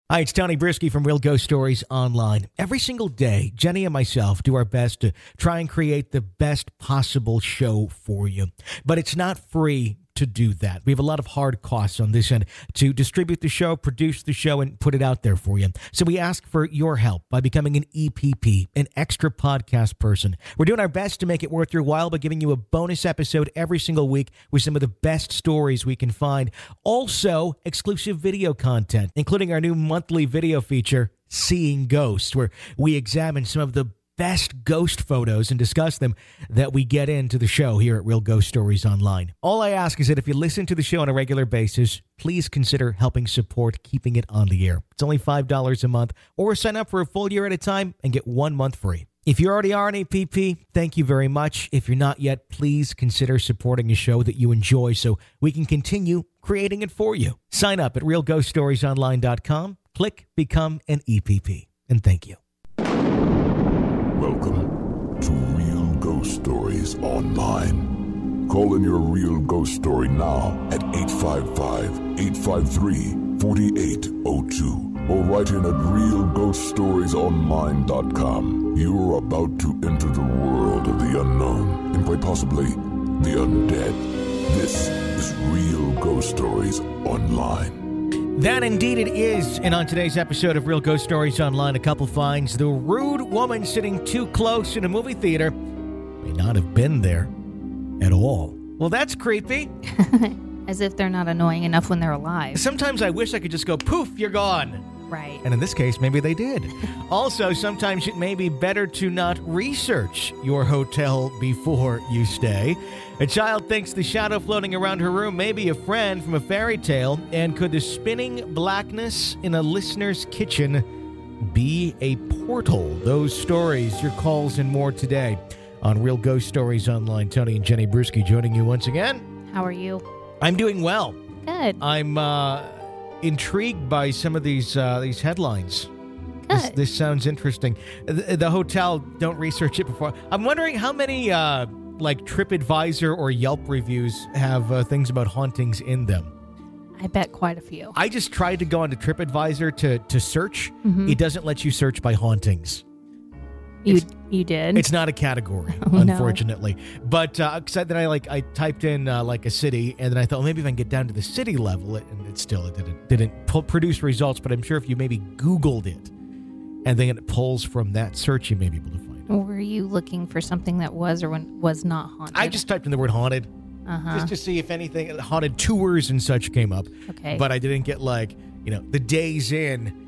Hi, it's Tony Brisky from Real Ghost Stories Online. Every single day, Jenny and myself do our best to try and create the best possible show for you. But it's not free to do that. We have a lot of hard costs on this end to distribute the show, produce the show, and put it out there for you. So we ask for your help by becoming an EPP, an extra podcast person. We're doing our best to make it worth your while by giving you a bonus episode every single week with some of the best stories we can find. Also, exclusive video content, including our new monthly video feature, Seeing Ghosts, where we examine some of the best ghost photos and discuss them that we get into the show here at Real Ghost Stories Online. All I ask is that if you listen to the show on a regular basis, please consider helping support keeping it on the air. It's only $5 a month, or sign up for a full year at a time and get 1 month free. If you already are an APP, thank you very much. If you're not yet, please consider supporting a show that you enjoy so we can continue creating it for you. Sign up at realghoststoriesonline.com. Click Become an EPP. And thank you. Welcome to Real Ghost Stories Online. Call in your real ghost story now at 855-853-4802 or write in at realghoststoriesonline.com. You're about to enter the world of the unknown and quite possibly the undead. This is Real Ghost Stories Online. That indeed it is. And on today's episode of Real Ghost Stories Online, a couple finds the rude woman sitting too close in a movie theater may not have been there at all. Well, that's creepy. As if they're not annoying enough when they're alive. Sometimes I wish I could just go, poof, you're gone. Right. And in this case, maybe they did. Also, sometimes it may be better to not research your hotel before you stay. A child thinks the shadow floating around her room may be a friend from a fairy tale. And could the spinning blackness in a listener's kitchen be a portal? Those stories, your calls, and more today on Real Ghost Stories Online. Tony and Jenny Bruschi joining you once again. How are you? I'm doing well. Good. I'm intrigued by some of these headlines. Good. This sounds interesting. The hotel, don't research it before. I'm wondering how many like TripAdvisor or Yelp reviews have things about hauntings in them. I bet quite a few. I just tried to go onto TripAdvisor to search. Mm-hmm. It doesn't let you search by hauntings. You did? It's not a category, unfortunately. No. But then I typed in like a city, and then I thought, well, maybe if I can get down to the city level, and it didn't produce results. But I'm sure if you maybe Googled it, and then it pulls from that search, you may be able to find it. Were you looking for something that was or was not haunted? I just typed in the word haunted, just to see if anything haunted tours and such came up. Okay, but I didn't get the Days Inn.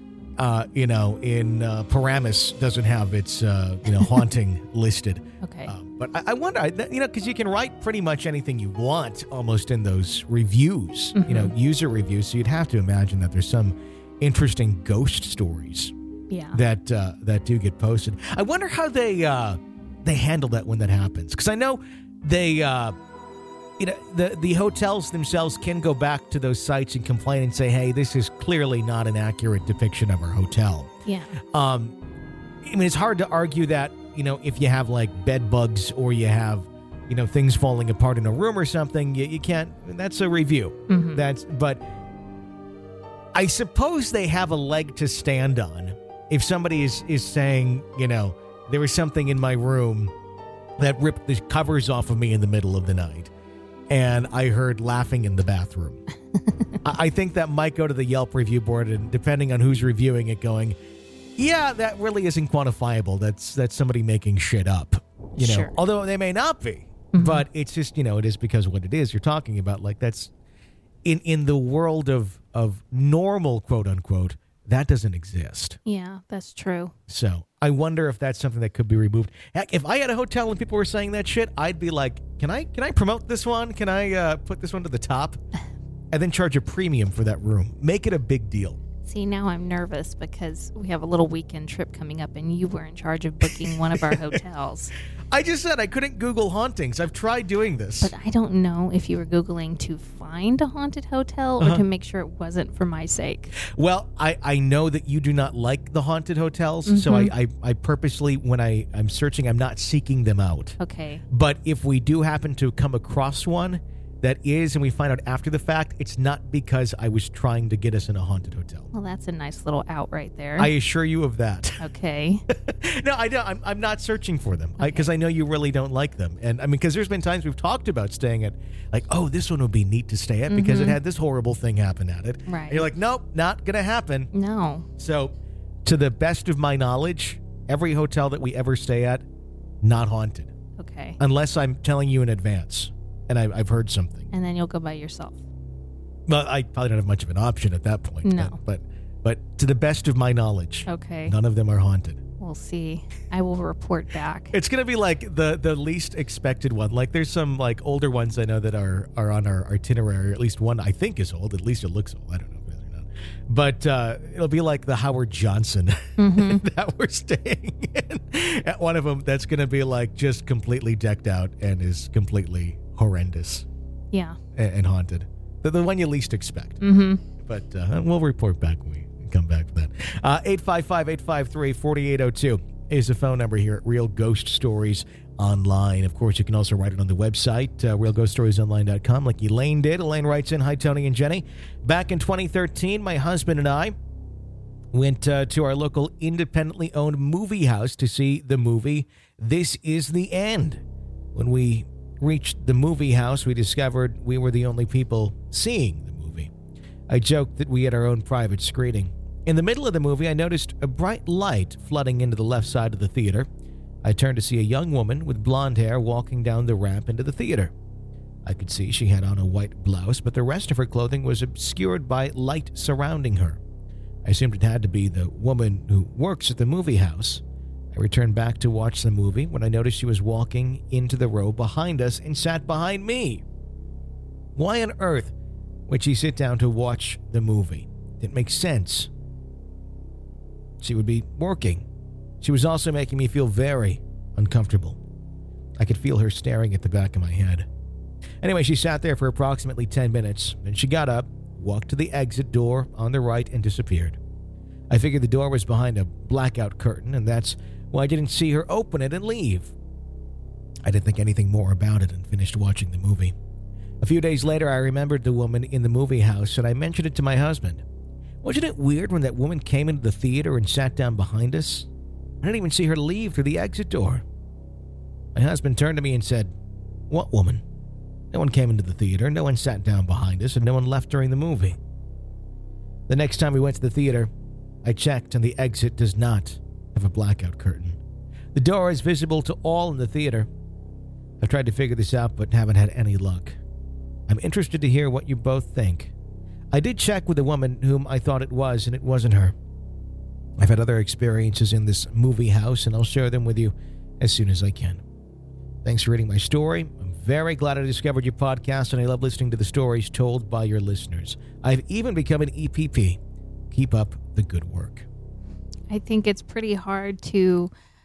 In Paramus doesn't have its, haunting listed. Okay. But I wonder, because you can write pretty much anything you want almost in those reviews, user reviews. So you'd have to imagine that there's some interesting ghost stories that do get posted. I wonder how they handle that when that happens. Because I know they... the hotels themselves can go back to those sites and complain and say, hey, this is clearly not an accurate depiction of our hotel. Yeah. It's hard to argue that, if you have like bed bugs or you have, things falling apart in a room or something, you can't, that's a review. Mm-hmm. But I suppose they have a leg to stand on. If somebody is saying, there was something in my room that ripped the covers off of me in the middle of the night. And I heard laughing in the bathroom. I think that might go to the Yelp review board, and depending on who's reviewing it, going, yeah, that really isn't quantifiable. That's somebody making shit up. Sure. Although they may not be. Mm-hmm. But it's just, it is because of what it is you're talking about. Like that's in the world of normal, quote unquote, that doesn't exist. Yeah, that's true. So I wonder if that's something that could be removed. Heck, if I had a hotel and people were saying that shit, I'd be like, can I promote this one? Can I put this one to the top? And then charge a premium for that room. Make it a big deal. See, now I'm nervous because we have a little weekend trip coming up and you were in charge of booking one of our hotels. I just said I couldn't Google hauntings. I've tried doing this. But I don't know if you were Googling to find a haunted hotel or to make sure it wasn't for my sake. Well, I know that you do not like the haunted hotels, so I purposely, when I'm searching, I'm not seeking them out. Okay. But if we do happen to come across one, that is, and we find out after the fact, it's not because I was trying to get us in a haunted hotel. Well, that's a nice little out right there. I assure you of that. Okay. No, I don't. I'm not searching for them because I know you really don't like them. And I mean, because there's been times we've talked about staying at, like, oh, this one would be neat to stay at because it had this horrible thing happen at it. Right. And you're like, nope, not going to happen. No. So, to the best of my knowledge, every hotel that we ever stay at, not haunted. Okay. Unless I'm telling you in advance and I've heard something. And then you'll go by yourself. Well, I probably don't have much of an option at that point. No. But to the best of my knowledge, Okay. none of them are haunted. We'll see. I will report back. It's going to be like the least expected one. Like there's some like older ones I know that are on our itinerary. At least one I think is old. At least it looks old. I don't know if it is or not. But it'll be like the Howard Johnson that we're staying in. At one of them that's going to be like just completely decked out and is completely horrendous Yeah. and haunted. The one you least expect. Mm-hmm. But we'll report back when we come back to that. 855-853-4802 is the phone number here at Real Ghost Stories Online. Of course, you can also write it on the website, realghoststoriesonline.com, like Elaine did. Elaine writes in, hi, Tony and Jenny. Back in 2013, my husband and I went to our local independently owned movie house to see the movie This Is the End. When we reached the movie house, we discovered we were the only people seeing the movie. I joked that we had our own private screening. In the middle of the movie, I noticed a bright light flooding into the left side of the theater. I turned to see a young woman with blonde hair walking down the ramp into the theater. I could see she had on a white blouse, but the rest of her clothing was obscured by light surrounding her. I assumed it had to be the woman who works at the movie house. I returned back to watch the movie when I noticed she was walking into the row behind us and sat behind me. Why on earth would she sit down to watch the movie? Didn't make sense. She would be working. She was also making me feel very uncomfortable. I could feel her staring at the back of my head. Anyway, she sat there for approximately 10 minutes, then she got up, walked to the exit door on the right, and disappeared. I figured the door was behind a blackout curtain, and that's why I didn't see her open it and leave. I didn't think anything more about it and finished watching the movie. A few days later, I remembered the woman in the movie house, and I mentioned it to my husband. Wasn't it weird when that woman came into the theater and sat down behind us? I didn't even see her leave through the exit door. My husband turned to me and said, "What woman? No one came into the theater, no one sat down behind us, and no one left during the movie." The next time we went to the theater, I checked and the exit does not have a blackout curtain. The door is visible to all in the theater. I've tried to figure this out but haven't had any luck. I'm interested to hear what you both think. I did check with the woman whom I thought it was, and it wasn't her. I've had other experiences in this movie house, and I'll share them with you as soon as I can. Thanks for reading my story. I'm very glad I discovered your podcast, and I love listening to the stories told by your listeners. I've even become an EPP. Keep up the good work. I think it's pretty hard to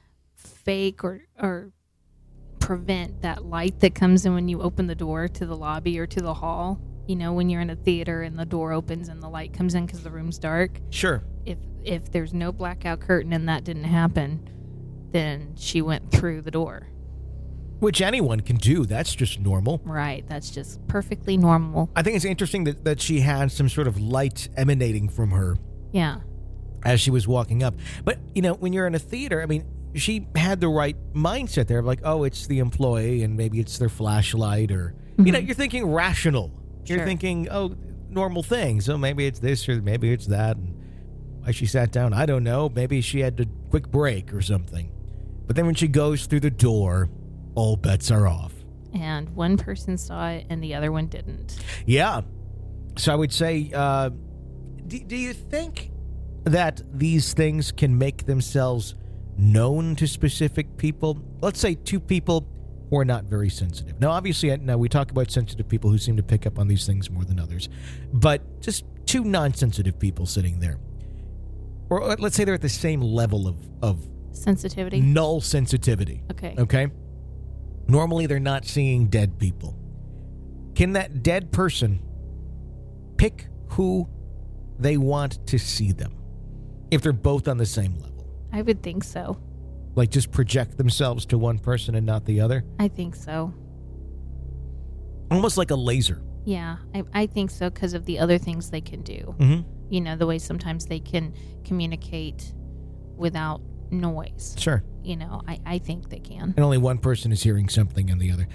fake or prevent that light that comes in when you open the door to the lobby or to the hall. You know, when you're in a theater and the door opens and the light comes in because the room's dark. Sure. If there's no blackout curtain and that didn't happen, then she went through the door. Which anyone can do. That's just normal. Right. That's just perfectly normal. I think it's interesting that she had some sort of light emanating from her. Yeah. As she was walking up. But, you know, when you're in a theater, I mean, she had the right mindset there of like, oh, it's the employee and maybe it's their flashlight or, you know, you're thinking rational. You're thinking, oh, normal things. So maybe it's this or maybe it's that. And why she sat down, I don't know. Maybe she had a quick break or something. But then when she goes through the door, all bets are off. And one person saw it and the other one didn't. Yeah. So I would say, do you think that these things can make themselves known to specific people? Let's say two people who are not very sensitive. Now, obviously, now we talk about sensitive people who seem to pick up on these things more than others. But just two non-sensitive people sitting there. Or let's say they're at the same level of sensitivity? Null sensitivity. Okay? Normally, they're not seeing dead people. Can that dead person pick who they want to see them if they're both on the same level? I would think so. Like, just project themselves to one person and not the other? I think so. Almost like a laser. Yeah, I think so because of the other things they can do. Mm-hmm. You know, the way sometimes they can communicate without noise. Sure. You know, I think they can. And only one person is hearing something and the other.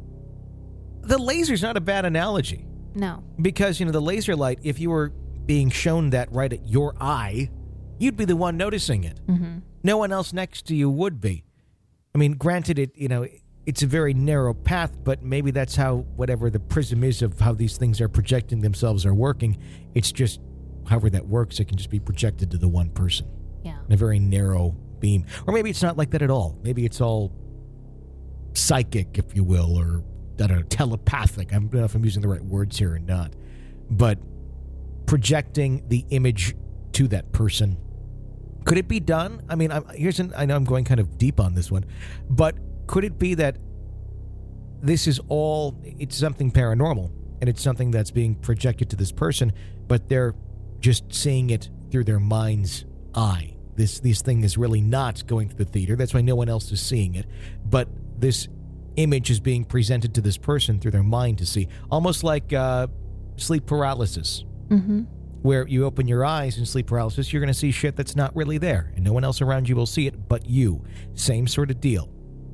The laser's not a bad analogy. No. Because, the laser light, if you were being shown that right at your eye, you'd be the one noticing it. Mm-hmm. No one else next to you would be. I mean, granted, it's a very narrow path, but maybe that's how whatever the prism is of how these things are projecting themselves are working. It's just, however that works, it can just be projected to the one person. Yeah. In a very narrow beam. Or maybe it's not like that at all. Maybe it's all psychic, if you will, or, I don't know, telepathic. I don't know if I'm using the right words here or not. But projecting the image to that person. Could it be done? I mean, I know I'm going kind of deep on this one, but could it be that this is it's something paranormal, and it's something that's being projected to this person, but they're just seeing it through their mind's eye? This thing is really not going to the theater. That's why no one else is seeing it. But this image is being presented to this person through their mind to see. Almost like sleep paralysis. Mm-hmm. Where you open your eyes in sleep paralysis, you're going to see shit that's not really there. And no one else around you will see it but you. Same sort of deal.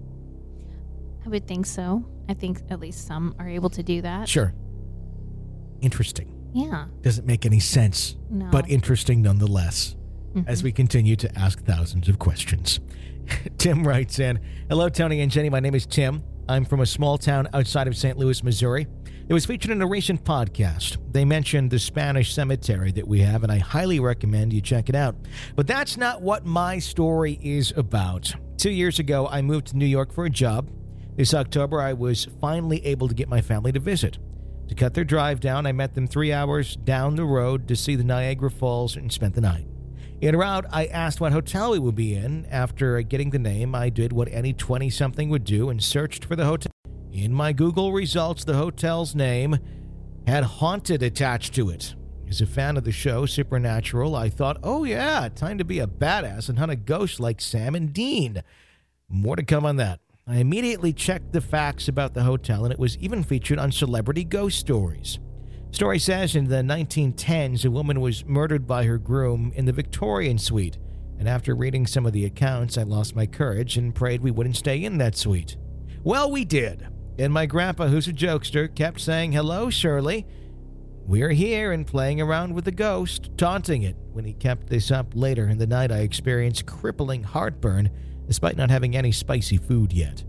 I would think so. I think at least some are able to do that. Sure. Interesting. Yeah. Doesn't make any sense. No. But interesting nonetheless. Mm-hmm. As we continue to ask thousands of questions. Tim writes in, "Hello, Tony and Jenny. My name is Tim. I'm from a small town outside of St. Louis, Missouri. It was featured in a recent podcast. They mentioned the Spanish cemetery that we have, and I highly recommend you check it out. But that's not what my story is about. 2 years ago, I moved to New York for a job. This October, I was finally able to get my family to visit. To cut their drive down, I met them 3 hours down the road to see the Niagara Falls and spent the night. En route, I asked what hotel we would be in. After getting the name, I did what any 20-something would do and searched for the hotel. In my Google results, the hotel's name had Haunted attached to it. As a fan of the show, Supernatural, I thought, oh yeah, time to be a badass and hunt a ghost like Sam and Dean. More to come on that. I immediately checked the facts about the hotel, and it was even featured on Celebrity Ghost Stories. Story says in the 1910s, a woman was murdered by her groom in the Victorian suite, and after reading some of the accounts, I lost my courage and prayed we wouldn't stay in that suite. Well, we did. And my grandpa, who's a jokester, kept saying, hello, Shirley. We're here and playing around with the ghost, taunting it. When he kept this up later in the night, I experienced crippling heartburn, despite not having any spicy food yet.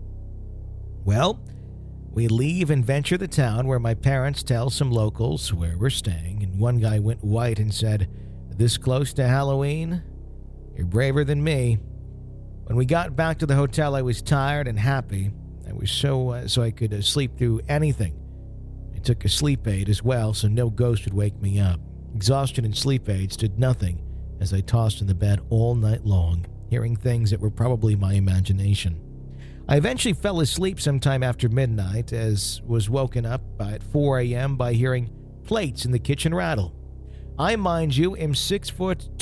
Well, we leave and venture the town where my parents tell some locals where we're staying, and one guy went white and said, this close to Halloween? You're braver than me. When we got back to the hotel, I was tired and happy. I was so I could sleep through anything. I took a sleep aid as well, so no ghost would wake me up. Exhaustion and sleep aids did nothing as I tossed in the bed all night long, hearing things that were probably my imagination. I eventually fell asleep sometime after midnight, as was woken up at 4 a.m. by hearing plates in the kitchen rattle. I, mind you, am 6'2",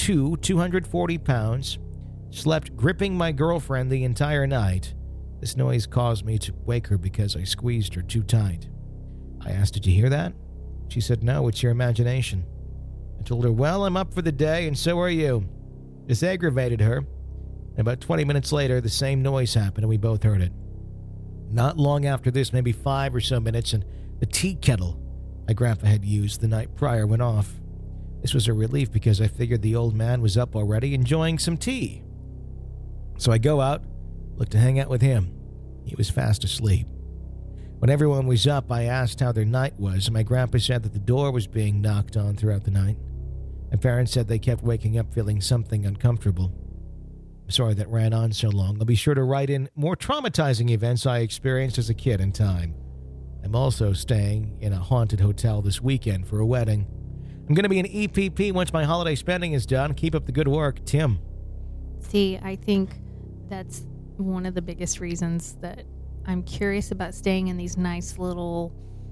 240 pounds, slept gripping my girlfriend the entire night. This noise caused me to wake her because I squeezed her too tight. I asked, did you hear that? She said, no, it's your imagination. I told her, well, I'm up for the day and so are you. This aggravated her. And about 20 minutes later, the same noise happened and we both heard it. Not long after this, maybe 5 or so minutes, and the tea kettle my grandpa had used the night prior went off. This was a relief because I figured the old man was up already enjoying some tea. So I go out, look to hang out with him. He was fast asleep. When everyone was up, I asked how their night was, and my grandpa said that the door was being knocked on throughout the night. My parents said they kept waking up feeling something uncomfortable. I'm sorry that ran on so long. I'll be sure to write in more traumatizing events I experienced as a kid in time. I'm also staying in a haunted hotel this weekend for a wedding. I'm going to be an EPP once my holiday spending is done. Keep up the good work, Tim. See, I think that's one of the biggest reasons that I'm curious about staying in these nice little,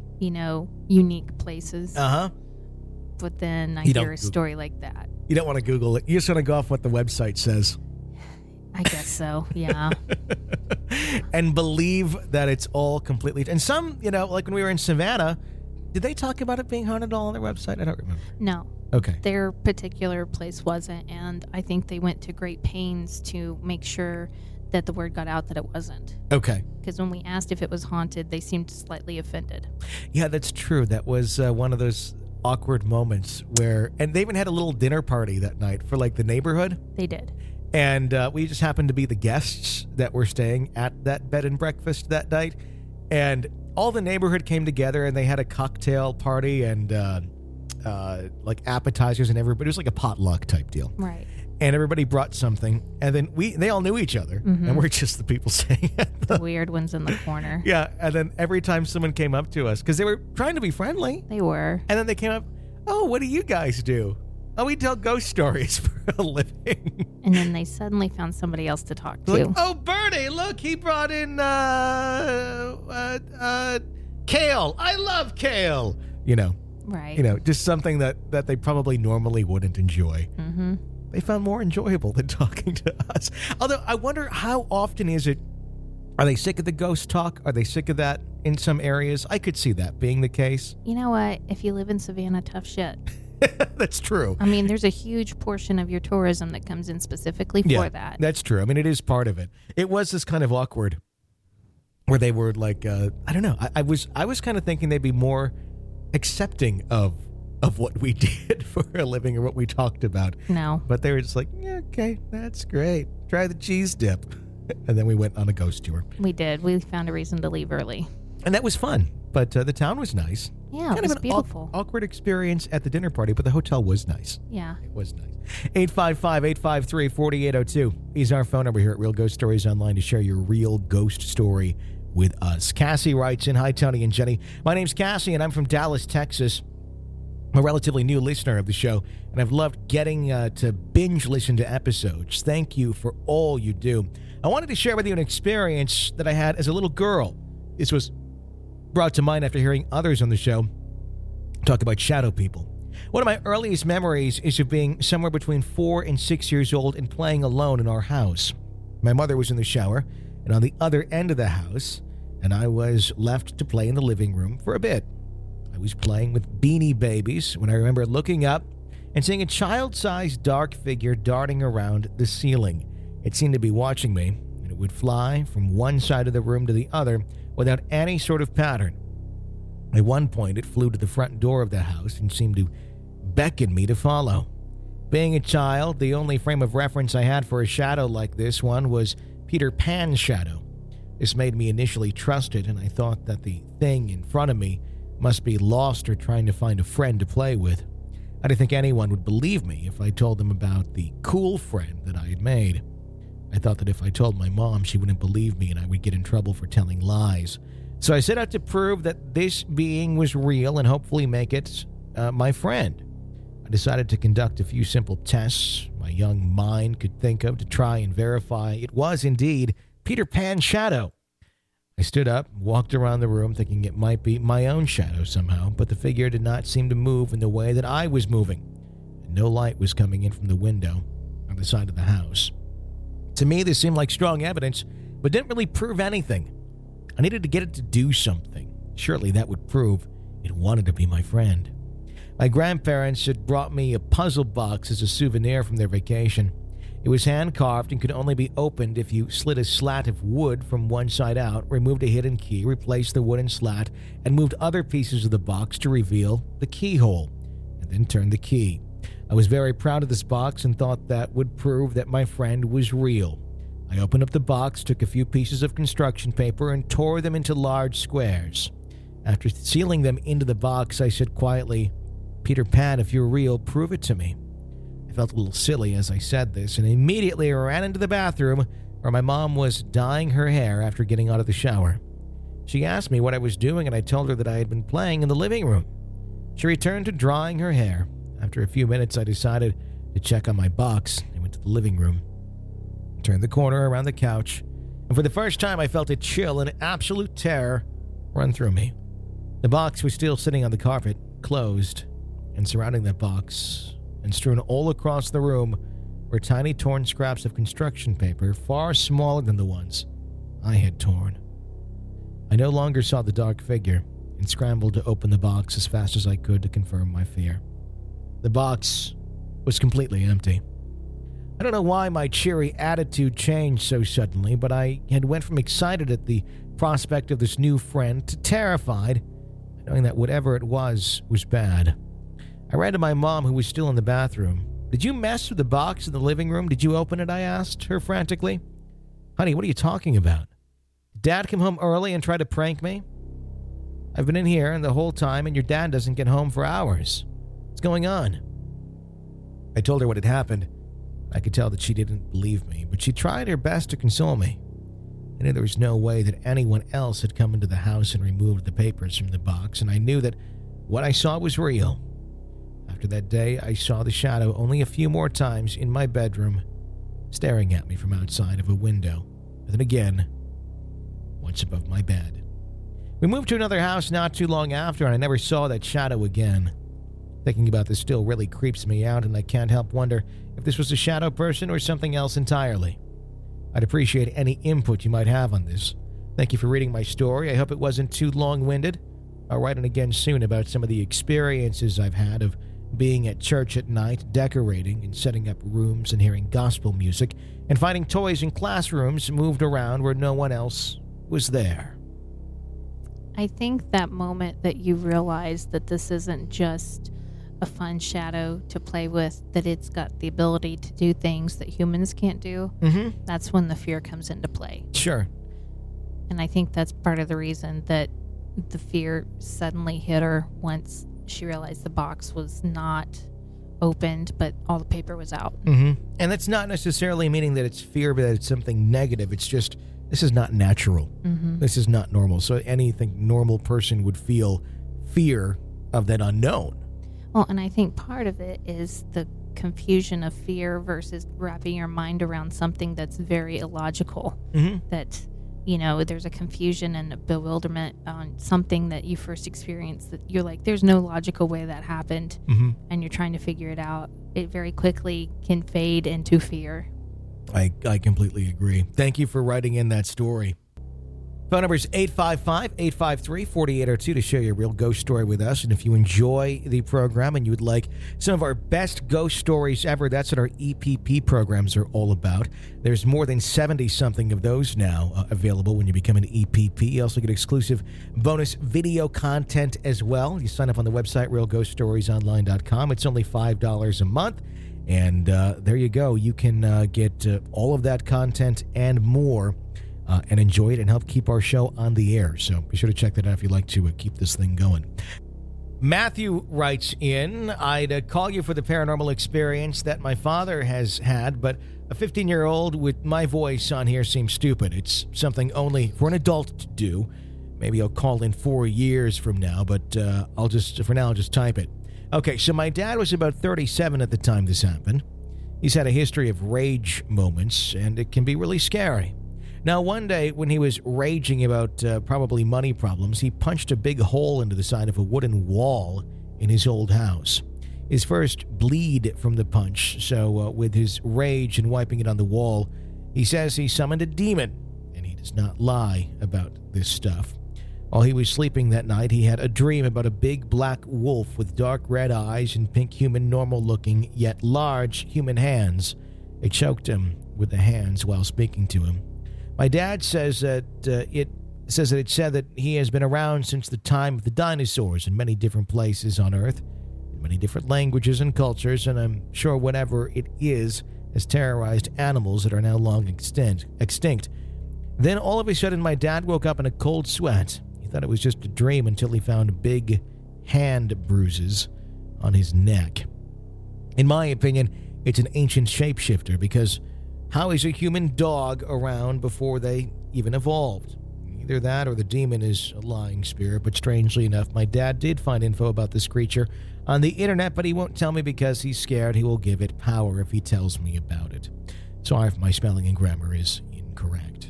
unique places. Uh-huh. But then I hear a story like that. You don't want to Google it. You just want to go off what the website says. I guess so, yeah. and believe that it's all completely. And some, like when we were in Savannah, did they talk about it being haunted all on their website? I don't remember. No. Okay. Their particular place wasn't, and I think they went to great pains to make sure that the word got out that it wasn't. Okay. Because when we asked if it was haunted, they seemed slightly offended. Yeah, that's true. That was one of those awkward moments where, and they even had a little dinner party that night for like the neighborhood. They did. And we just happened to be the guests that were staying at that bed and breakfast that night. And all the neighborhood came together and they had a cocktail party and like appetizers and everybody. It was like a potluck type deal. Right. And everybody brought something, and then they all knew each other, and we're just the people staying at the weird ones in the corner. Yeah, and then every time someone came up to us, because they were trying to be friendly. They were. And then they came up, oh, what do you guys do? Oh, we tell ghost stories for a living. And then they suddenly found somebody else to talk to. Like, oh, Bernie, look, he brought in kale. I love kale. Right. Just something that they probably normally wouldn't enjoy. Mm-hmm. They found more enjoyable than talking to us. Although I wonder how often is it, are they sick of the ghost talk? Are they sick of that in some areas? I could see that being the case. You know what? If you live in Savannah, tough shit. That's true. I mean, there's a huge portion of your tourism that comes in specifically for that. That's true. I mean, it is part of it. It was this kind of awkward where they were like, I don't know. I was kind of thinking they'd be more accepting of what we did for a living or what we talked about. No. But they were just like, yeah, okay, that's great. Try the cheese dip. And then we went on a ghost tour. We did. We found a reason to leave early. And that was fun. But the town was nice. Yeah, it was beautiful. Awkward experience at the dinner party, but the hotel was nice. Yeah. It was nice. 855-853-4802 is our phone number here at Real Ghost Stories Online to share your real ghost story with us. Cassie writes in, hi, Tony and Jenny. My name's Cassie, and I'm from Dallas, Texas. I'm a relatively new listener of the show, and I've loved getting to binge listen to episodes. Thank you for all you do. I wanted to share with you an experience that I had as a little girl. This was brought to mind after hearing others on the show talk about shadow people. One of my earliest memories is of being somewhere between 4 and 6 years old and playing alone in our house. My mother was in the shower and on the other end of the house, and I was left to play in the living room for a bit. I was playing with Beanie Babies when I remember looking up and seeing a child-sized dark figure darting around the ceiling. It seemed to be watching me, and it would fly from one side of the room to the other without any sort of pattern. At one point, it flew to the front door of the house and seemed to beckon me to follow. Being a child, the only frame of reference I had for a shadow like this one was Peter Pan's shadow. This made me initially trust it, and I thought that the thing in front of me must be lost or trying to find a friend to play with. I didn't think anyone would believe me if I told them about the cool friend that I had made. I thought that if I told my mom, she wouldn't believe me and I would get in trouble for telling lies. So I set out to prove that this being was real and hopefully make it my friend. I decided to conduct a few simple tests my young mind could think of to try and verify it was indeed Peter Pan's shadow. I stood up, walked around the room thinking it might be my own shadow somehow, but the figure did not seem to move in the way that I was moving, and no light was coming in from the window on the side of the house. To me, this seemed like strong evidence, but didn't really prove anything. I needed to get it to do something. Surely that would prove it wanted to be my friend. My grandparents had brought me a puzzle box as a souvenir from their vacation. It was hand-carved and could only be opened if you slid a slat of wood from one side out, removed a hidden key, replaced the wooden slat, and moved other pieces of the box to reveal the keyhole, and then turned the key. I was very proud of this box and thought that would prove that my friend was real. I opened up the box, took a few pieces of construction paper, and tore them into large squares. After sealing them into the box, I said quietly, "Peter Pan, if you're real, prove it to me." I felt a little silly as I said this, and immediately ran into the bathroom where my mom was dyeing her hair after getting out of the shower. She asked me what I was doing, and I told her that I had been playing in the living room. She returned to drying her hair. After a few minutes, I decided to check on my box and went to the living room. I turned the corner around the couch, and for the first time I felt a chill and absolute terror run through me. The box was still sitting on the carpet, closed, and surrounding that box and strewn all across the room were tiny torn scraps of construction paper far smaller than the ones I had torn. I no longer saw the dark figure and scrambled to open the box as fast as I could to confirm my fear. The box was completely empty. I don't know why my cheery attitude changed so suddenly, but I had went from excited at the prospect of this new friend to terrified, knowing that whatever it was bad. I ran to my mom, who was still in the bathroom. "Did you mess with the box in the living room? Did you open it?" I asked her frantically. "Honey, what are you talking about? Did Dad come home early and try to prank me? I've been in here the whole time and your dad doesn't get home for hours. What's going on?" I told her what had happened. I could tell that she didn't believe me, but she tried her best to console me. I knew there was no way that anyone else had come into the house and removed the papers from the box, and I knew that what I saw was real. After that day, I saw the shadow only a few more times in my bedroom, staring at me from outside of a window, and then again, once above my bed. We moved to another house not too long after, and I never saw that shadow again. Thinking about this still really creeps me out, and I can't help wonder if this was a shadow person or something else entirely. I'd appreciate any input you might have on this. Thank you for reading my story. I hope it wasn't too long-winded. I'll write in again soon about some of the experiences I've had of being at church at night, decorating and setting up rooms and hearing gospel music, and finding toys in classrooms moved around where no one else was there. I think that moment that you realize that this isn't just a fun shadow to play with, that it's got the ability to do things that humans can't do, that's when the fear comes into play. Sure. And I think that's part of the reason that the fear suddenly hit her once she realized the box was not opened, but all the paper was out. And that's not necessarily meaning that it's fear, but that it's something negative. It's just, this is not natural. This is not normal. So anything normal person would feel fear of that unknown. Well, and I think part of it is the confusion of fear versus wrapping your mind around something that's very illogical. That, you know, there's a confusion and a bewilderment on something that you first experienced that you're like, there's no logical way that happened, and you're trying to figure it out. It very quickly can fade into fear. I completely agree. Thank you for writing in that story. Phone number is 855-853-4802 to share your real ghost story with us. And if you enjoy the program and you would like some of our best ghost stories ever, that's what our EPP programs are all about. There's more than 70-something of those now available when you become an EPP. You also get exclusive bonus video content as well. You sign up on the website, realghoststoriesonline.com. It's only $5 a month. And there you go. You can get all of that content and more. And enjoy it and help keep our show on the air. So be sure to check that out if you'd like to keep this thing going. Matthew writes in, "I'd call you for the paranormal experience that my father has had, but a 15-year-old with my voice on here seems stupid. It's something only for an adult to do. Maybe I'll call in 4 years from now, but I'll just type it." Okay, so my dad was about 37 at the time this happened. He's had a history of rage moments, and it can be really scary. Now, one day when he was raging about probably money problems, he punched a big hole into the side of a wooden wall in his old house. His first bleed from the punch, so with his rage and wiping it on the wall, he says he summoned a demon, and he does not lie about this stuff. While he was sleeping that night, he had a dream about a big black wolf with dark red eyes and pink human normal-looking, yet large human hands. It choked him with the hands while speaking to him. My dad says that it said that he has been around since the time of the dinosaurs in many different places on Earth, in many different languages and cultures, and I'm sure whatever it is has terrorized animals that are now long extinct. Then all of a sudden my dad woke up in a cold sweat. He thought it was just a dream until he found big hand bruises on his neck. In my opinion, it's an ancient shapeshifter, because how is a human dog around before they even evolved? Either that or the demon is a lying spirit, but strangely enough, my dad did find info about this creature on the internet, but he won't tell me because he's scared he will give it power if he tells me about it. Sorry if my spelling and grammar is incorrect.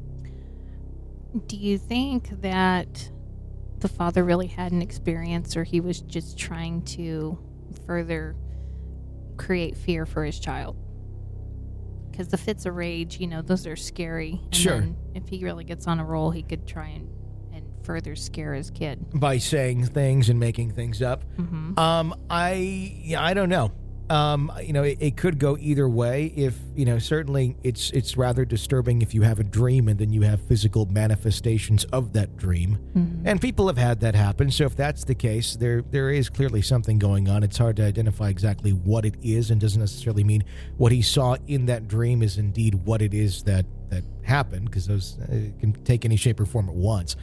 Do you think that the father really had an experience, or he was just trying to further create fear for his child? because the fits of rage, those are scary. And Sure. then if he really gets on a roll, he could try and further scare his kid. By saying things and making things up. Mm-hmm. I don't know. It could go either way. If certainly it's rather disturbing if you have a dream and then you have physical manifestations of that dream, and people have had that happen. So if that's the case, there is clearly something going on. It's hard to identify exactly what it is, and doesn't necessarily mean what he saw in that dream is indeed what it is that happened, because those can take any shape or form at once.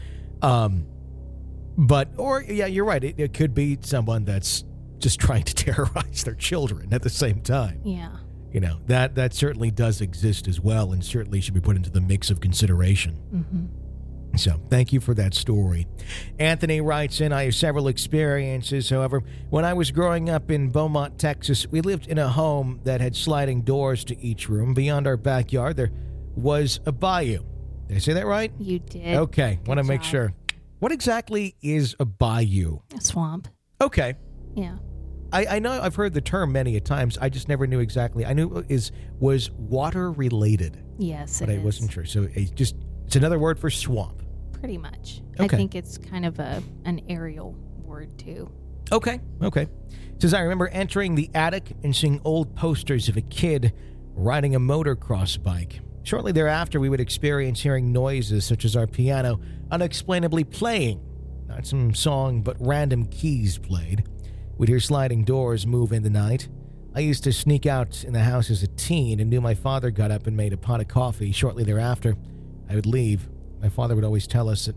You're right. It could be someone that's just trying to terrorize their children at the same time. Yeah. That certainly does exist as well, and certainly should be put into the mix of consideration. Mm-hmm. So thank you for that story. Anthony writes in, I have several experiences. However, when I was growing up in Beaumont, Texas, we lived in a home that had sliding doors to each room. Beyond our backyard, there was a bayou. Did I say that right? You did. Okay. Want to Good make job. sure. What exactly is a bayou? A swamp. Okay. Yeah. I know I've heard the term many a times. I just never knew exactly. I knew it was water related, Yes, but it I is. wasn't sure. So it's another word for swamp. Pretty much. Okay. I think it's kind of an aerial word too. Okay. It says, I remember entering the attic and seeing old posters of a kid riding a motocross bike. Shortly thereafter, we would experience hearing noises such as our piano unexplainably playing. Not some song, but random keys played. We'd hear sliding doors move in the night. I used to sneak out in the house as a teen and knew my father got up and made a pot of coffee. Shortly thereafter, I would leave. My father would always tell us that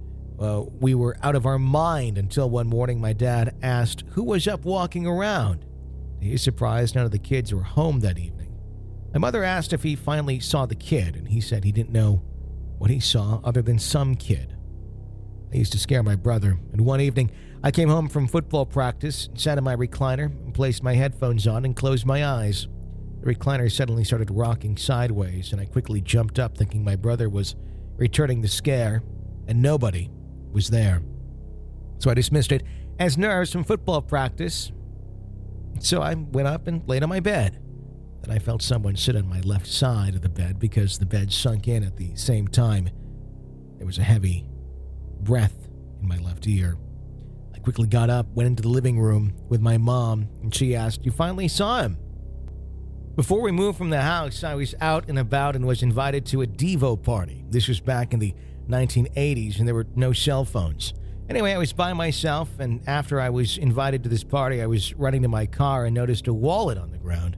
we were out of our mind until one morning my dad asked who was up walking around. To his surprise, none of the kids were home that evening. My mother asked if he finally saw the kid, and he said he didn't know what he saw other than some kid. I used to scare my brother, and one evening I came home from football practice, sat in my recliner, and placed my headphones on and closed my eyes. The recliner suddenly started rocking sideways, and I quickly jumped up thinking my brother was returning the scare, and nobody was there. So I dismissed it as nerves from football practice. So I went up and laid on my bed. Then I felt someone sit on my left side of the bed because the bed sunk in at the same time. There was a heavy breath in my left ear. I quickly got up, went into the living room with my mom, and she asked, "You finally saw him?" Before we moved from the house, I was out and about and was invited to a Devo party. This was back in the 1980s, and there were no cell phones. Anyway, I was by myself, and after I was invited to this party, I was running to my car and noticed a wallet on the ground.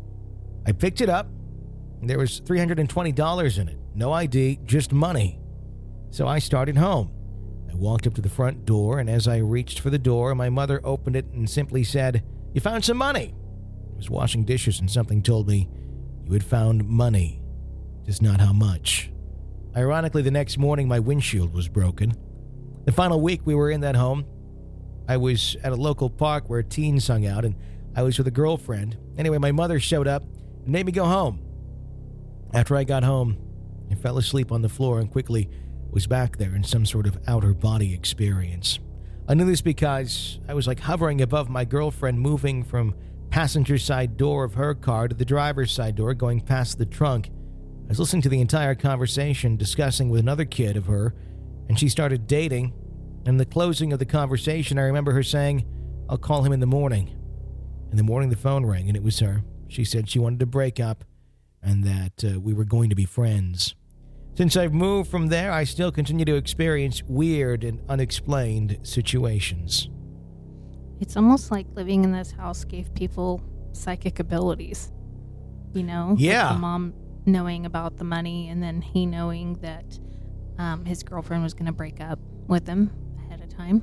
I picked it up, and there was $320 in it. No ID, just money. So I started home. I walked up to the front door, and as I reached for the door, my mother opened it and simply said, "You found some money." I was washing dishes, and something told me, "You had found money, just not how much." Ironically, the next morning, my windshield was broken. The final week we were in that home, I was at a local park where teens hung out, and I was with a girlfriend. Anyway, my mother showed up and made me go home. After I got home, I fell asleep on the floor and quickly was back there in some sort of outer body experience. I knew this because I was like hovering above my girlfriend, moving from passenger side door of her car to the driver's side door, going past the trunk. I was listening to the entire conversation, discussing with another kid of her, and she started dating. And in the closing of the conversation, I remember her saying, "I'll call him in the morning." In the morning, the phone rang, and it was her. She said she wanted to break up and that we were going to be friends. Since I've moved from there, I still continue to experience weird and unexplained situations. It's almost like living in this house gave people psychic abilities, you know? Yeah. Like the mom knowing about the money and then he knowing that his girlfriend was going to break up with him ahead of time.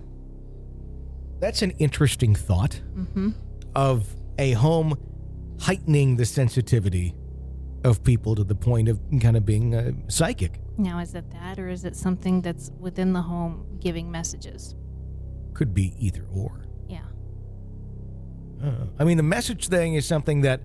That's an interesting thought of a home heightening the sensitivity of people to the point of kind of being psychic. Now, is it that or is it something that's within the home giving messages? Could be either or. Yeah. I mean, the message thing is something that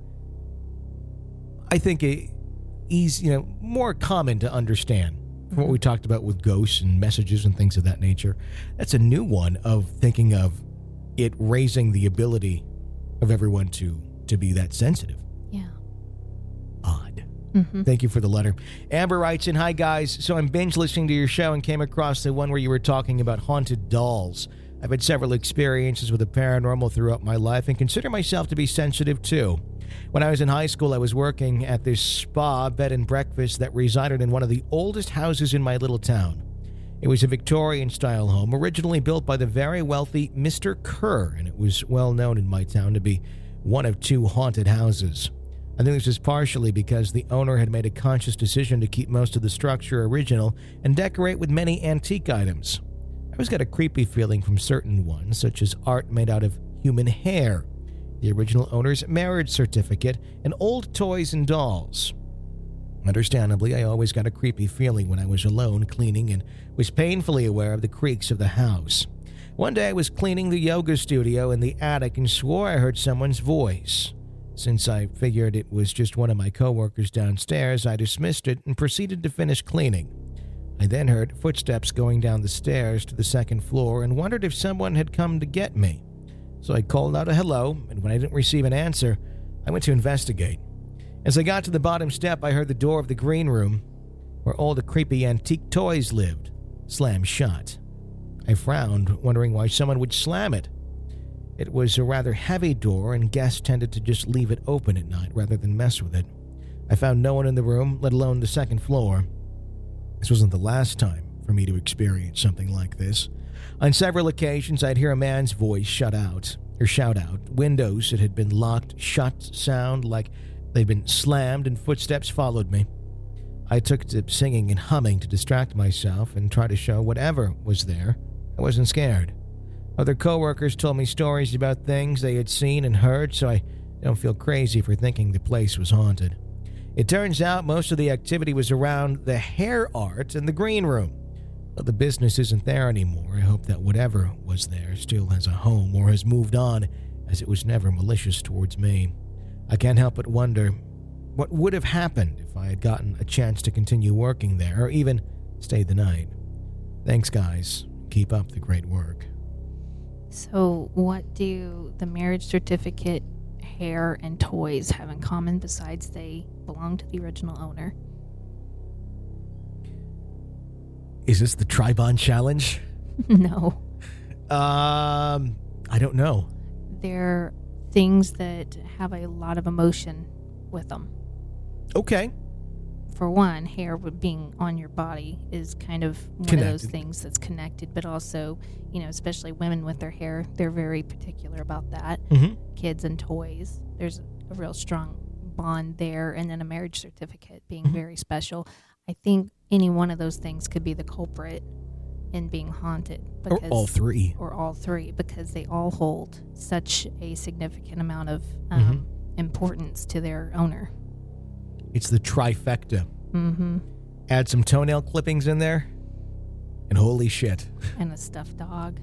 I think is, more common to understand from what we talked about with ghosts and messages and things of that nature. That's a new one of thinking of it raising the ability of everyone to be that sensitive. Yeah. Odd. Thank you for the letter. Amber writes in, "Hi guys, so I'm binge listening to your show and came across the one where you were talking about haunted dolls. I've had several experiences with the paranormal throughout my life and consider myself to be sensitive too. When I was in high school, I was working at this spa bed and breakfast that resided in one of the oldest houses in my little town. It was a Victorian-style home, originally built by the very wealthy Mr. Kerr, and it was well known in my town to be one of 2 haunted houses. I think this was partially because the owner had made a conscious decision to keep most of the structure original and decorate with many antique items. I always got a creepy feeling from certain ones, such as art made out of human hair, the original owner's marriage certificate, and old toys and dolls. Understandably, I always got a creepy feeling when I was alone cleaning and was painfully aware of the creaks of the house. One day I was cleaning the yoga studio in the attic and swore I heard someone's voice. Since I figured it was just one of my coworkers downstairs, I dismissed it and proceeded to finish cleaning. I then heard footsteps going down the stairs to the second floor and wondered if someone had come to get me. So I called out a hello, and when I didn't receive an answer, I went to investigate. As I got to the bottom step, I heard the door of the green room, where all the creepy antique toys lived, slam shut. I frowned, wondering why someone would slam it. It was a rather heavy door, and guests tended to just leave it open at night rather than mess with it. I found no one in the room, let alone the second floor. This wasn't the last time for me to experience something like this. On several occasions, I'd hear a man's voice shout out. Windows that had been locked shut sound like they'd been slammed, and footsteps followed me. I took to singing and humming to distract myself and try to show whatever was there I wasn't scared. Other coworkers told me stories about things they had seen and heard, so I don't feel crazy for thinking the place was haunted. It turns out most of the activity was around the hair art in the green room. Well, the business isn't there anymore. I hope that whatever was there still has a home or has moved on, as it was never malicious towards me. I can't help but wonder what would have happened if I had gotten a chance to continue working there or even stay the night. Thanks, guys. Keep up the great work." So what do the marriage certificate, hair, and toys have in common besides they belong to the original owner? Is this the Tribon Challenge? No. I don't know. They're things that have a lot of emotion with them. Okay. For one, hair being on your body is kind of one of those things that's connected, but also, especially women with their hair, they're very particular about that. Mm-hmm. Kids and toys, there's a real strong bond there, and then a marriage certificate being very special. I think any one of those things could be the culprit in being haunted. Or all three. Or all three, because they all hold such a significant amount of importance to their owner. It's the trifecta. Mm-hmm. Add some toenail clippings in there, and holy shit. And a stuffed dog.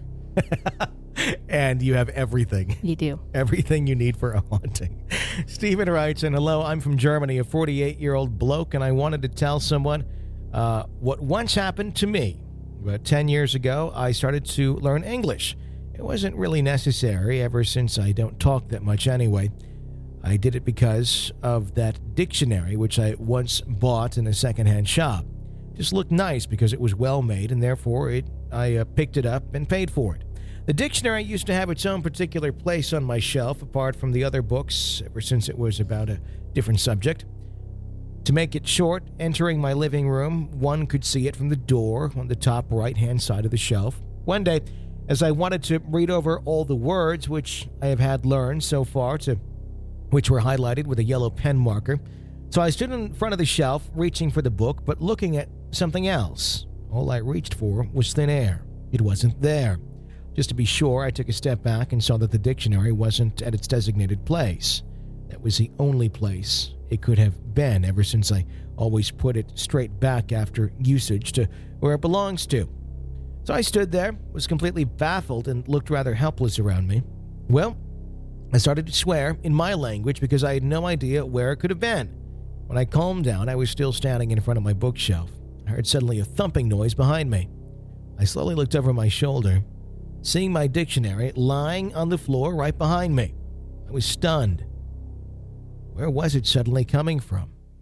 And you have everything. You do. Everything you need for a haunting. Stephen writes, and hello, I'm from Germany, a 48-year-old bloke, and I wanted to tell someone what once happened to me. About 10 years ago, I started to learn English. It wasn't really necessary ever since I don't talk that much anyway. I did it because of that dictionary, which I once bought in a secondhand shop. It just looked nice because it was well made, and therefore I picked it up and paid for it. The dictionary used to have its own particular place on my shelf, apart from the other books, ever since it was about a different subject. To make it short, entering my living room, one could see it from the door on the top right-hand side of the shelf. One day, as I wanted to read over all the words which I have had learned so far, which were highlighted with a yellow pen marker, so I stood in front of the shelf, reaching for the book, but looking at something else. All I reached for was thin air. It wasn't there. Just to be sure, I took a step back and saw that the dictionary wasn't at its designated place. That was the only place it could have been ever since I always put it straight back after usage to where it belongs to. So I stood there, was completely baffled, and looked rather helpless around me. Well, I started to swear in my language because I had no idea where it could have been. When I calmed down, I was still standing in front of my bookshelf. I heard suddenly a thumping noise behind me. I slowly looked over my shoulder, seeing my dictionary lying on the floor right behind me. I was stunned. Where was it suddenly coming from?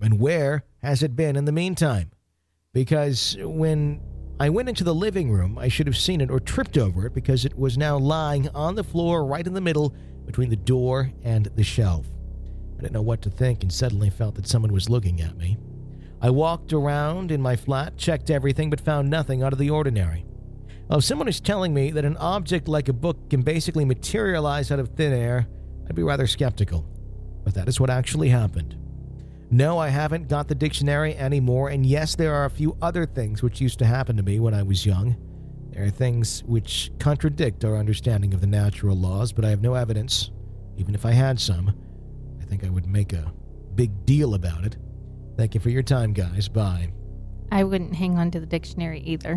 And where has it been in the meantime? Because when I went into the living room, I should have seen it or tripped over it because it was now lying on the floor right in the middle between the door and the shelf. I didn't know what to think and suddenly felt that someone was looking at me. I walked around in my flat, checked everything, but found nothing out of the ordinary. Well, if someone is telling me that an object like a book can basically materialize out of thin air, I'd be rather skeptical. But that is what actually happened. No, I haven't got the dictionary anymore, and yes, there are a few other things which used to happen to me when I was young. There are things which contradict our understanding of the natural laws, but I have no evidence. Even if I had some, I think I would make a big deal about it. Thank you for your time, guys. Bye. I wouldn't hang on to the dictionary either.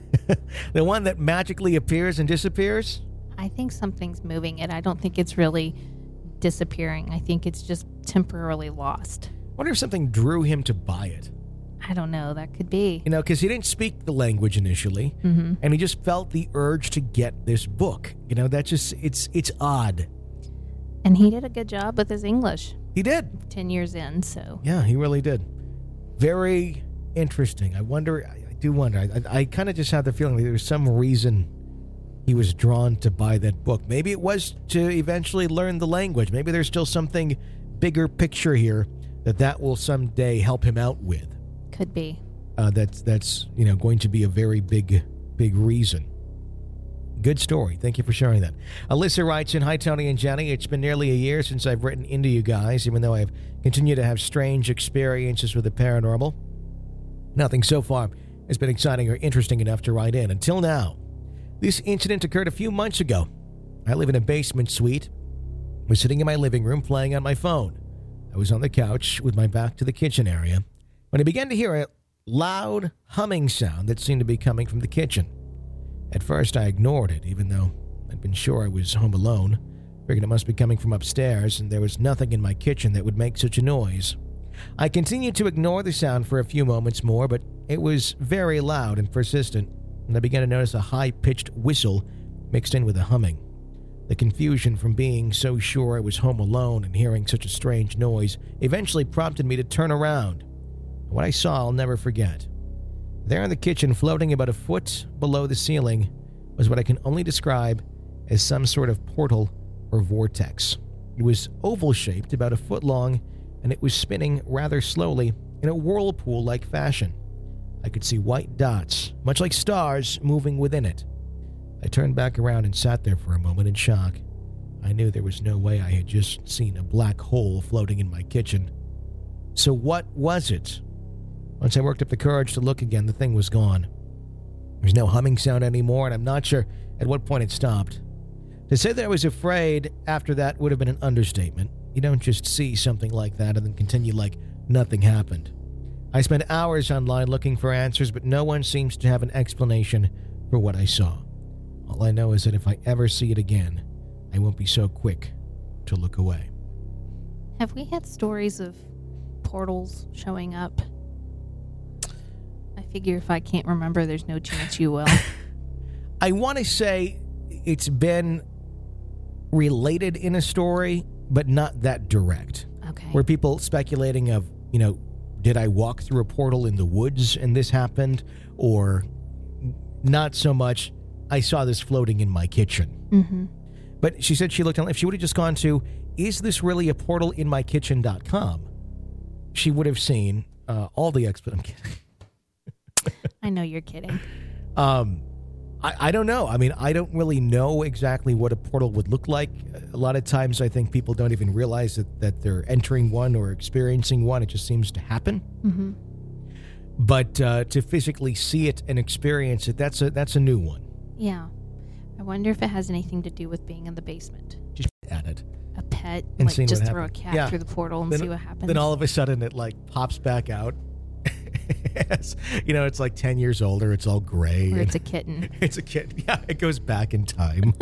The one that magically appears and disappears? I think something's moving it. I don't think it's really disappearing. I think it's just temporarily lost. I wonder if something drew him to buy it. I don't know. That could be. You know, because he didn't speak the language initially, and he just felt the urge to get this book. You know, that's just, it's odd. And he did a good job with his English. He did. 10 years in, so. Yeah, he really did. Very interesting. I do wonder. I kind of just had the feeling that there was some reason he was drawn to buy that book. Maybe it was to eventually learn the language. Maybe there's still something bigger picture here that will someday help him out with. Could be. That's going to be a very big reason. Good story. Thank you for sharing that. Alyssa writes in, "Hi, Tony and Jenny. It's been nearly a year since I've written into you guys, even though I've continued to have strange experiences with the paranormal. Nothing so far has been exciting or interesting enough to write in. Until now. This incident occurred a few months ago. I live in a basement suite. I was sitting in my living room playing on my phone. I was on the couch with my back to the kitchen area when I began to hear a loud humming sound that seemed to be coming from the kitchen. At first, I ignored it, even though I'd been sure I was home alone, figured it must be coming from upstairs, and there was nothing in my kitchen that would make such a noise. I continued to ignore the sound for a few moments more, but it was very loud and persistent, and I began to notice a high-pitched whistle mixed in with the humming. The confusion from being so sure I was home alone and hearing such a strange noise eventually prompted me to turn around. What I saw I'll never forget. There in the kitchen, floating about a foot below the ceiling, was what I can only describe as some sort of portal or vortex. It was oval-shaped, about a foot long, and it was spinning rather slowly in a whirlpool-like fashion. I could see white dots, much like stars, moving within it. I turned back around and sat there for a moment in shock. I knew there was no way I had just seen a black hole floating in my kitchen. So what was it? Once I worked up the courage to look again, the thing was gone. There's no humming sound anymore, and I'm not sure at what point it stopped. To say that I was afraid after that would have been an understatement. You don't just see something like that and then continue like nothing happened. I spent hours online looking for answers, but no one seems to have an explanation for what I saw. All I know is that if I ever see it again, I won't be so quick to look away. Have we had stories of portals showing up? I figure if I can't remember, there's no chance you will. I want to say it's been related in a story, but not that direct. Okay. Where people speculating of, did I walk through a portal in the woods and this happened? Or not so much, I saw this floating in my kitchen. Mm-hmm. But she said she looked on, if she would have just gone to, isthisreallyAportalinmykitchen.com, she would have seen all the I'm kidding. I know you're kidding. I don't know. I mean, I don't really know exactly what a portal would look like. A lot of times I think people don't even realize that they're entering one or experiencing one. It just seems to happen. Mm-hmm. But to physically see it and experience it, that's a new one. Yeah. I wonder if it has anything to do with being in the basement. Just add it. A pet, and like just throw happens. a cat through the portal and then, see what happens. Then all of a sudden it like pops back out. It's like 10 years older. It's all gray. Or it's a kitten. It's a kitten. Yeah, it goes back in time.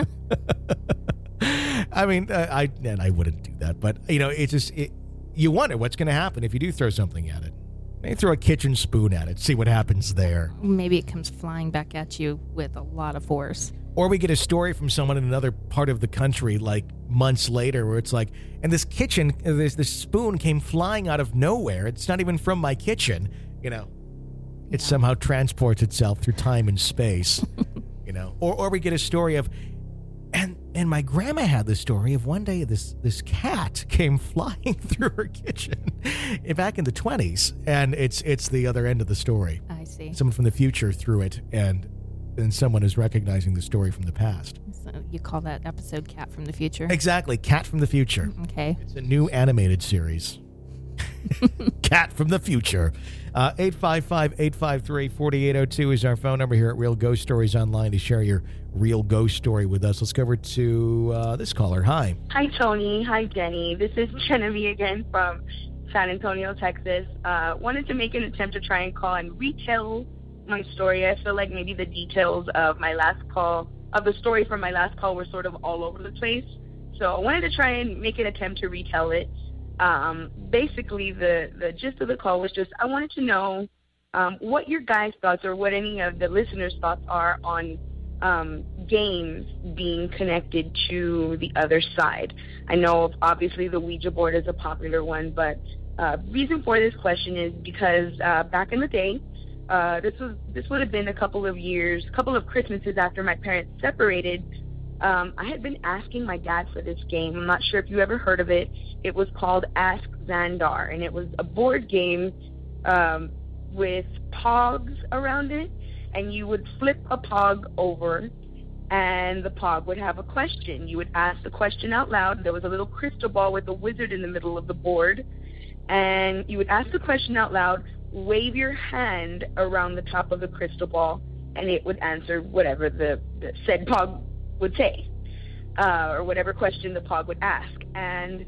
I mean, I wouldn't do that, but it's just you wonder what's going to happen if you do throw something at it. Maybe throw a kitchen spoon at it, see what happens there. Maybe it comes flying back at you with a lot of force. Or we get a story from someone in another part of the country, like months later, where it's like, and this kitchen, this spoon came flying out of nowhere. It's not even from my kitchen, It somehow transports itself through time and space, Or we get a story of, and my grandma had the story of one day this cat came flying through her kitchen back in the 1920s, and it's the other end of the story. I see. Someone from the future threw it, and someone is recognizing the story from the past. So you call that episode Cat from the Future? Exactly, Cat from the Future. Okay. It's a new animated series. Cat from the Future. 855-853-4802 is our phone number here at Real Ghost Stories Online to share your real ghost story with us. Let's go over to this caller. Hi. Hi, Tony. Hi, Jenny. This is Genevieve again from San Antonio, Texas. Wanted to make an attempt to try and call and retell my story. I feel like maybe the details of my last call, of the story from my last call, were sort of all over the place. So I wanted to try and make an attempt to retell it. Basically, the gist of the call was just I wanted to know what your guys' thoughts or what any of the listeners' thoughts are on games being connected to the other side. I know obviously the Ouija board is a popular one, but reason for this question is because back in the day, this would have been a couple of Christmases after my parents separated. I had been asking my dad for this game. I'm not sure if you ever heard of it. It was called Ask Xandar, and it was a board game with pogs around it, and you would flip a pog over, and the pog would have a question. You would ask the question out loud. There was a little crystal ball with a wizard in the middle of the board, and you would ask the question out loud, wave your hand around the top of the crystal ball, and it would answer whatever the said pog would say, or whatever question the pog would ask. And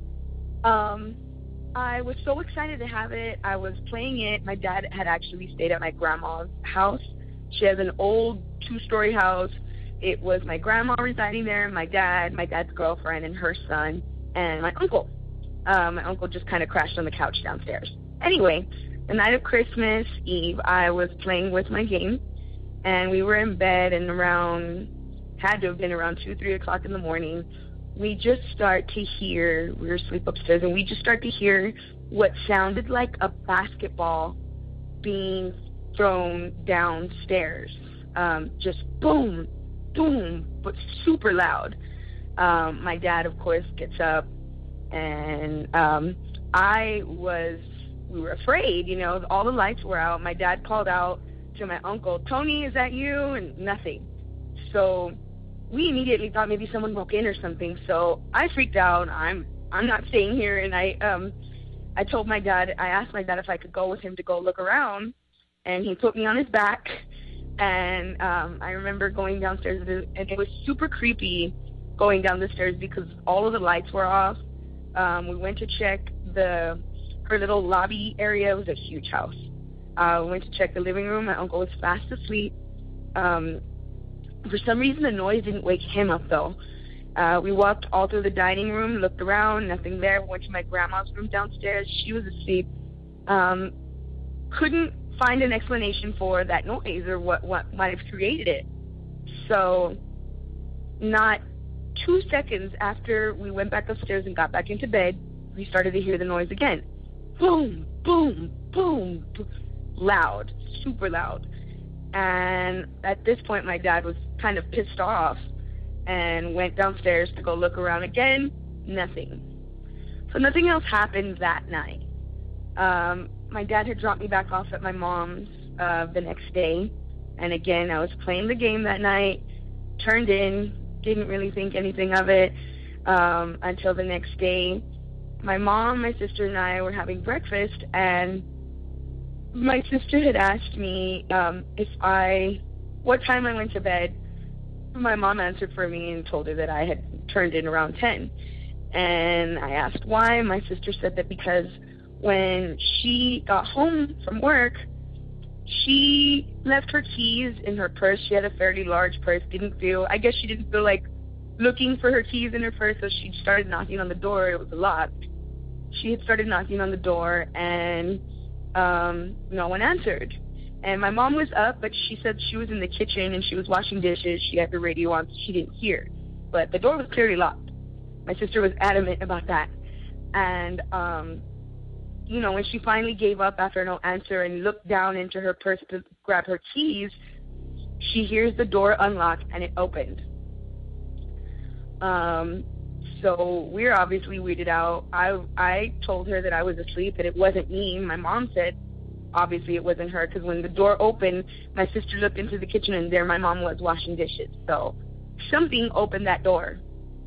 I was so excited to have it. I was playing it. My dad had actually stayed at my grandma's house. She has an old 2-story house. It was my grandma residing there, my dad's girlfriend, and her son, and my uncle. My uncle just kind of crashed on the couch downstairs. Anyway, the night of Christmas Eve, I was playing with my game, and we were in bed, and had to have been around 2, 3 o'clock in the morning. We just start to hear, we were asleep upstairs, and we just start to hear what sounded like a basketball being thrown downstairs. Just boom, boom, but super loud. My dad, of course, gets up, and we were afraid, all the lights were out. My dad called out to my uncle, Tony, is that you? And nothing. So we immediately thought maybe someone broke in or something. So I freaked out. I'm not staying here. And I told my dad, I asked my dad if I could go with him to go look around. And he put me on his back. And I remember going downstairs, and it was super creepy going down the stairs because all of the lights were off. We went to check her little lobby area. It was a huge house. We went to check the living room. My uncle was fast asleep. For some reason, the noise didn't wake him up, though. We walked all through the dining room, looked around, nothing there. Went to my grandma's room downstairs. She was asleep. Couldn't find an explanation for that noise or what might have created it. So not 2 seconds after we went back upstairs and got back into bed, we started to hear the noise again. Boom, boom, boom, loud, super loud. And at this point, my dad was kind of pissed off and went downstairs to go look around again. Nothing. So nothing else happened that night. My dad had dropped me back off at my mom's the next day. And again, I was playing the game that night, turned in, didn't really think anything of it until the next day. My mom, my sister, and I were having breakfast, and my sister had asked me what time I went to bed. My mom answered for me and told her that I had turned in around 10. And I asked why. My sister said that because when she got home from work, she left her keys in her purse. She had a fairly large purse. I guess she didn't feel like looking for her keys in her purse, so she started knocking on the door. It was locked. She had started knocking on the door, and no one answered. And my mom was up, but she said she was in the kitchen and she was washing dishes. She had the radio on, so she didn't hear. But the door was clearly locked. My sister was adamant about that. And, when she finally gave up after no answer and looked down into her purse to grab her keys, she hears the door unlock and it opened. So we're obviously weirded out. I told her that I was asleep, that it wasn't me. My mom said obviously it wasn't her, because when the door opened, my sister looked into the kitchen and there my mom was washing dishes. So something opened that door.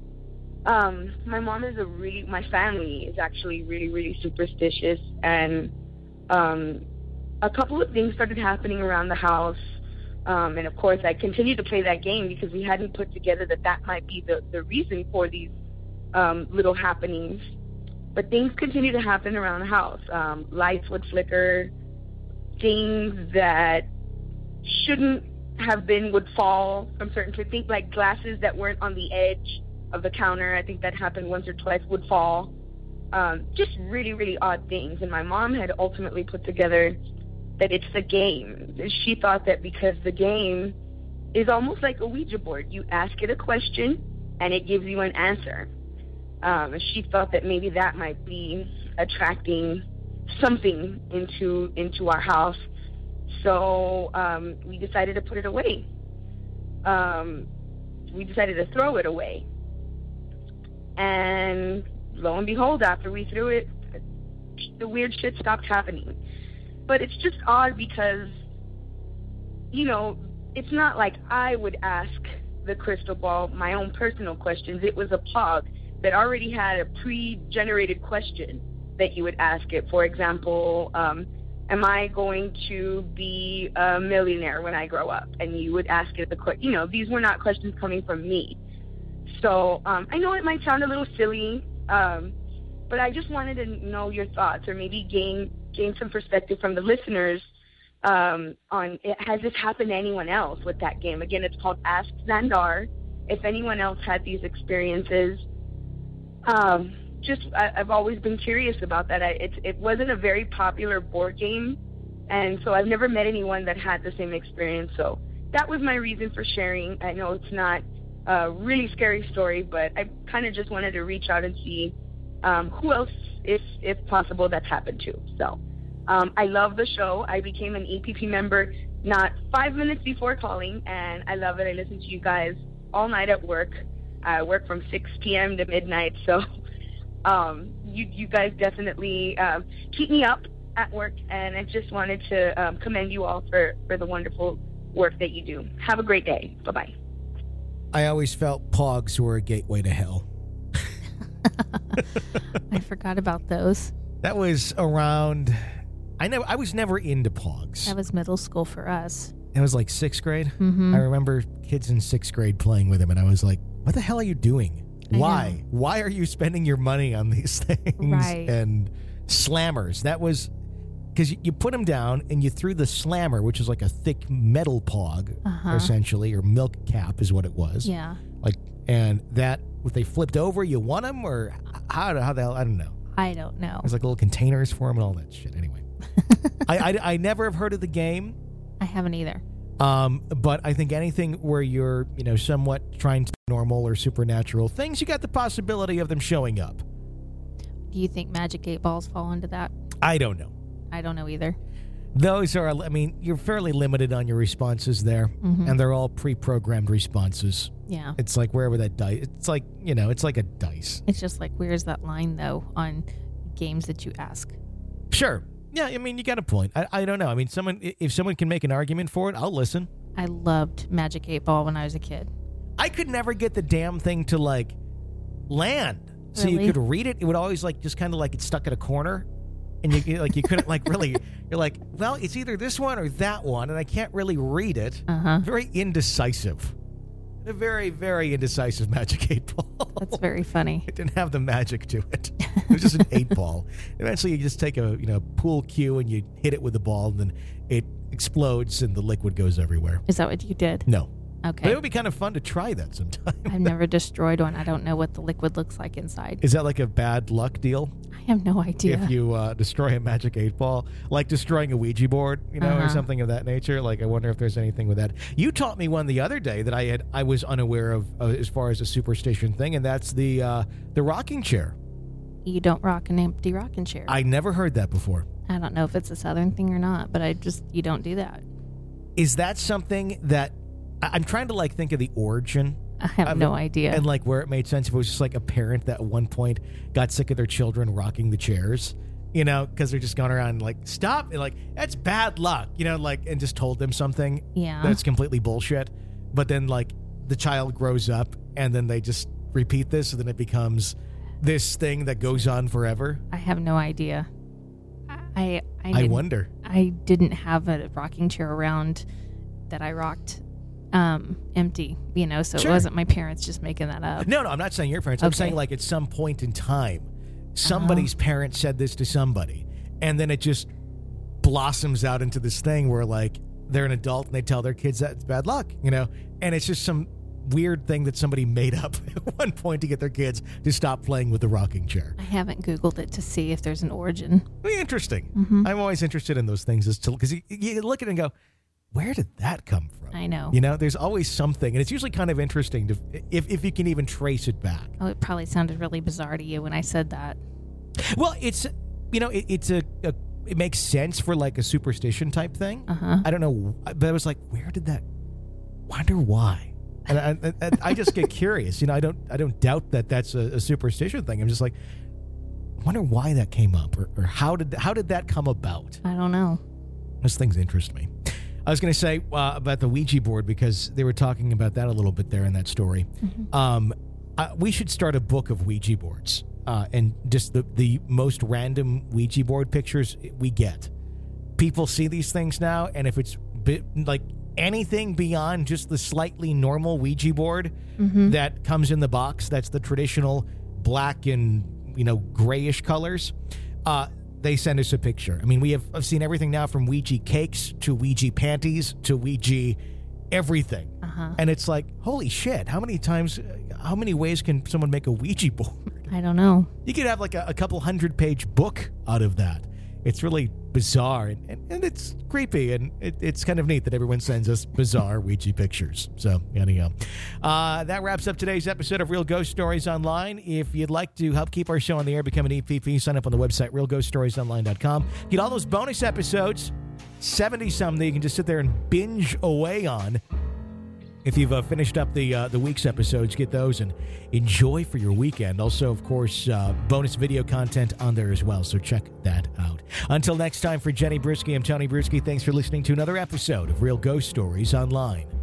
My family is actually really, really superstitious, and a couple of things started happening around the house. And of course, I continued to play that game because we hadn't put together that might be the reason for these little happenings. But things continued to happen around the house. Lights would flicker. Things that shouldn't have been would fall from certain things, like glasses that weren't on the edge of the counter. I think that happened once or twice, would fall. Just really, really odd things. And my mom had ultimately put together that it's the game. She thought that because the game is almost like a Ouija board. You ask it a question and it gives you an answer. She thought that maybe that might be attracting something into our house. So we decided to put it away. We decided to throw it away. And lo and behold, after we threw it, the weird shit stopped happening. But it's just odd because, it's not like I would ask the crystal ball my own personal questions. It was a POG that already had a pre-generated question that you would ask it. For example, am I going to be a millionaire when I grow up? And you would ask it the question. These were not questions coming from me. So I know it might sound a little silly, but I just wanted to know your thoughts, or maybe gain some perspective from the listeners on has this happened to anyone else with that game? Again, it's called Ask Xandar. If anyone else had these experiences, I've always been curious about that. It wasn't a very popular board game, and so I've never met anyone that had the same experience. So that was my reason for sharing. I know it's not a really scary story, but I kind of just wanted to reach out and see who else, if possible, that's happened to. So I love the show. I became an EPP member not 5 minutes before calling, and I love it. I listen to you guys all night at work. I work from 6 p.m. to midnight, so you guys definitely keep me up at work, and I just wanted to commend you all for the wonderful work that you do. Have a great day. Bye-bye. I always felt POGs were a gateway to hell. I forgot about those. That was around... I was never into POGs. That was middle school for us. It was like 6th grade. Mm-hmm. I remember kids in 6th grade playing with them, and I was like, what the hell are you doing? Why? Why are you spending your money on these things? Right. And slammers. That was... Because you put them down, and you threw the slammer, which is like a thick metal POG, essentially, or milk cap is what it was. Yeah. And that, if they flipped over, you won them, or how the hell? I don't know. I don't know. There's like little containers for them and all that shit. Anyway. I never have heard of the game. I haven't either. But I think anything where you're, somewhat trying to normal or supernatural things, you got the possibility of them showing up. Do you think Magic 8 Balls fall into that? I don't know. I don't know either. Those are, you're fairly limited on your responses there, and they're all pre-programmed responses. Yeah. It's like wherever that dice, it's like, it's like a dice. It's just like, where's that line, though, on games that you ask? Sure. Yeah, you got a point. I don't know. If someone can make an argument for it, I'll listen. I loved Magic 8 Ball when I was a kid. I could never get the damn thing to, land. So Really? you could read it. It would always, just kind of it's stuck in a corner. And you couldn't, really, you're like, well, it's either this one or that one, and I can't really read it. Very indecisive. A very, very indecisive Magic 8 Ball. That's very funny. It didn't have the magic to it. It was just an 8 ball. Eventually, you just take a pool cue and you hit it with the ball, and then it explodes and the liquid goes everywhere. Is that what you did? No. Okay. But it would be kind of fun to try that sometime. I've never destroyed one. I don't know what the liquid looks like inside. Is that like a bad luck deal? I have no idea. If you destroy a magic 8-ball, like destroying a Ouija board, or something of that nature. Like, I wonder if there's anything with that. You taught me one the other day that I was unaware of as far as a superstition thing, and that's the rocking chair. You don't rock an empty rocking chair. I never heard that before. I don't know if it's a Southern thing or not, but you don't do that. Is that something that I'm trying to like think of the origin? I have no idea. And like where it made sense, if it was just like a parent that at one point got sick of their children rocking the chairs, because they're just going around like, stop, and like, that's bad luck, and just told them something that's completely bullshit. But then like the child grows up and then they just repeat this, and then it becomes this thing that goes on forever. I have no idea. I wonder. I didn't have a rocking chair around that I rocked empty, so Sure. It wasn't my parents just making that up. No, I'm not saying your parents. I'm Okay. saying like at some point in time, somebody's parent said this to somebody, and then it just blossoms out into this thing where like they're an adult and they tell their kids that it's bad luck, and it's just some weird thing that somebody made up at one point to get their kids to stop playing with the rocking chair. I haven't Googled it to see if there's an origin. Interesting. Mm-hmm. I'm always interested in those things because you look at it and go, where did that come from? I know. There's always something, and it's usually kind of interesting to if you can even trace it back. Oh, it probably sounded really bizarre to you when I said that. Well, it's it makes sense for like a superstition type thing. I don't know, but I was like, where did that? Wonder why? And I just get curious. I don't doubt that that's a superstition thing. I'm just like, wonder why that came up, or how did that come about? I don't know. Those things interest me. I was going to say about the Ouija board, because they were talking about that a little bit there in that story. Mm-hmm. We should start a book of Ouija boards, and just the most random Ouija board pictures we get. People see these things now, and if it's like anything beyond just the slightly normal Ouija board that comes in the box, that's the traditional black and grayish colors, they send us a picture. I mean, I've seen everything now from Ouija cakes to Ouija panties to Ouija everything. And it's like, holy shit, how many ways can someone make a Ouija board? I don't know. You could have like a couple 100-page book out of that. It's really bizarre, and it's creepy, and it's kind of neat that everyone sends us bizarre Ouija pictures. So, anyhow, that wraps up today's episode of Real Ghost Stories Online. If you'd like to help keep our show on the air, become an EPP, sign up on the website, realghoststoriesonline.com. Get all those bonus episodes, 70-some that you can just sit there and binge away on. If you've finished up the week's episodes, get those and enjoy for your weekend. Also, of course, bonus video content on there as well, so check that out. Until next time, for Jenny Bruschi, I'm Tony Bruschi. Thanks for listening to another episode of Real Ghost Stories Online.